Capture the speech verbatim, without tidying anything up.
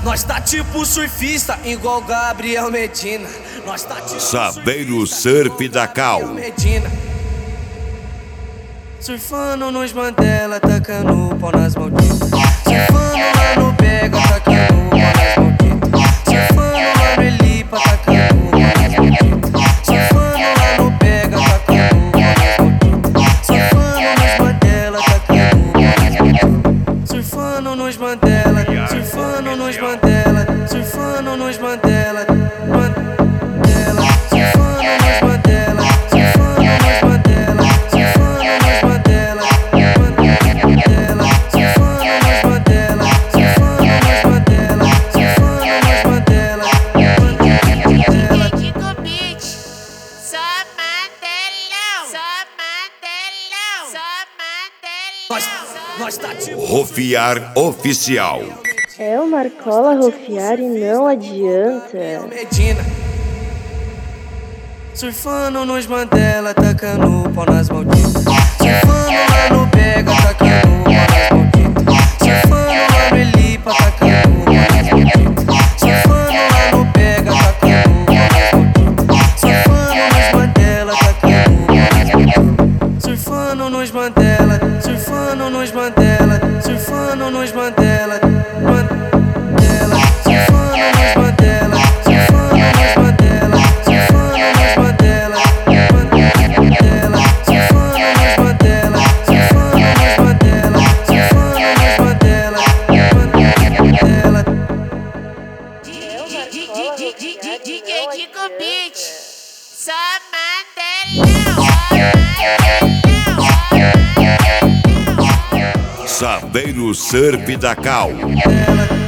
nós tá tipo surfista, igual Gabriel Medina. Nós tá tipo Saveiro Surf da Cal. Medina. Surfando nos Mandela, tacando pau nas malditas. Surfando lá no Pega, tacando pau nas malditas. Surfando lá no Elipa, tacando pau nas malditas. Surfando lá no Pega, tacando pau nas malditas. Surfando nos Mandela, tacando pau nas malditas. Surfando nos Mandela, surfando nos Mandela, surfando nos Mandela, Mandela. Rufiar Oficial. É o Marcola Rufiar e não adianta. Medina. Surfando nos Mandela, tacando pau nas malditas. Surfando lá no Pega, tacando pau nas malditas. Surfando lá no Elipa, tacando pau nas malditas. Surfando lá no Pega, tacando pau nas malditas. Surfando nos Mandela, tacando pau nas malditas. Surfando nos Mandela, surfando nos Mandela, surfando nos Mandela, Mandela. Surfando nos Mandela, surfando nos Mandela, surfando nos Mandela, Mandela. Surfando nos Mandela, surfando nos Mandela, surfando nos Mandela, Mandela. D J Kiko Beat, só Mandelão, Saveiro Surf da Cal. Mandela.